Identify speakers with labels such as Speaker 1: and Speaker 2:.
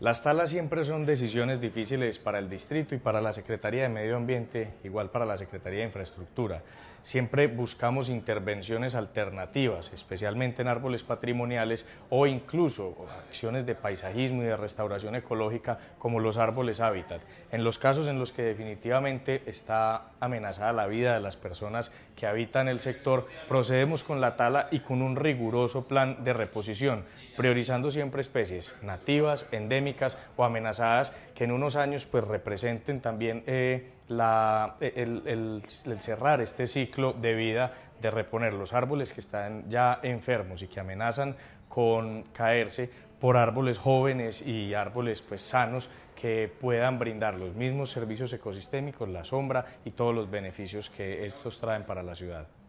Speaker 1: Las talas siempre son decisiones difíciles para el distrito y para la Secretaría de Medio Ambiente, igual para la Secretaría de Infraestructura. Siempre buscamos intervenciones alternativas, especialmente en árboles patrimoniales o incluso acciones de paisajismo y de restauración ecológica como los árboles hábitat. En los casos en los que definitivamente está amenazada la vida de las personas que habitan el sector, procedemos con la tala y con un riguroso plan de reposición, priorizando siempre especies nativas, endémicas o amenazadas que en unos años pues representen también el cerrar este ciclo de vida de reponer los árboles que están ya enfermos y que amenazan con caerse por árboles jóvenes y árboles pues sanos que puedan brindar los mismos servicios ecosistémicos, la sombra y todos los beneficios que estos traen para la ciudad.